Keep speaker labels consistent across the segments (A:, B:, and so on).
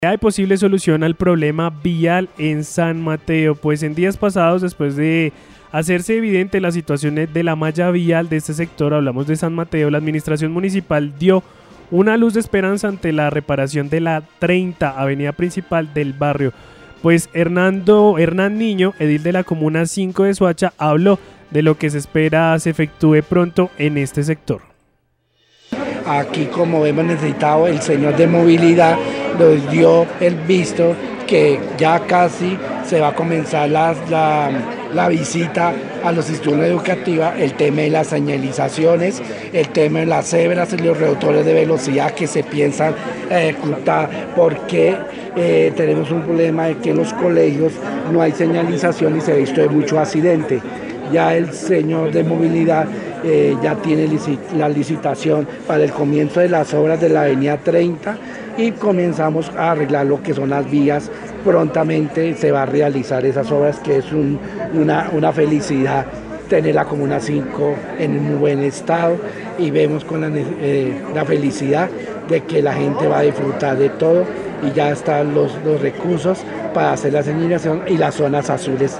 A: ¿Hay posible solución al problema vial en San Mateo? Pues en días pasados, después de hacerse evidente la situación de la malla vial de este sector, hablamos de San Mateo, la administración municipal dio una luz de esperanza ante la reparación de la 30 avenida principal del barrio. Pues Hernán Niño, edil de la comuna 5 de Soacha, habló de lo que se espera se efectúe pronto en este sector.
B: Aquí, como hemos necesitado, el señor de movilidad nos dio el visto que ya casi se va a comenzar la visita a los institutos educativos, el tema de las señalizaciones, el tema de las cebras y los reductores de velocidad que se piensan ejecutar, porque tenemos un problema de que en los colegios no hay señalización y se ha visto de mucho accidente. Ya el señor de movilidad ya tiene la licitación para el comienzo de las obras de la avenida 30 y comenzamos a arreglar lo que son las vías. Prontamente se va a realizar esas obras, que es una felicidad tener la Comuna 5 en un muy buen estado, y vemos con la felicidad de que la gente va a disfrutar de todo, y ya están los recursos para hacer la señalización y las zonas azules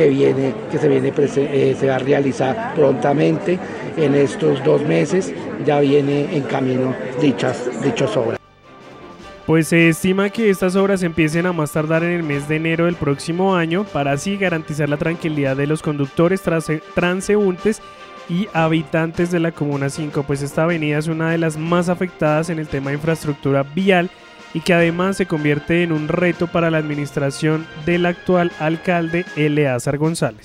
B: se va a realizar prontamente en estos 2 meses. Ya viene en camino dichas obras.
A: Pues se estima que estas obras empiecen a más tardar en el mes de enero del próximo año, para así garantizar la tranquilidad de los conductores, transeúntes y habitantes de la Comuna 5, pues esta avenida es una de las más afectadas en el tema de infraestructura vial y que además se convierte en un reto para la administración del actual alcalde Eleazar González.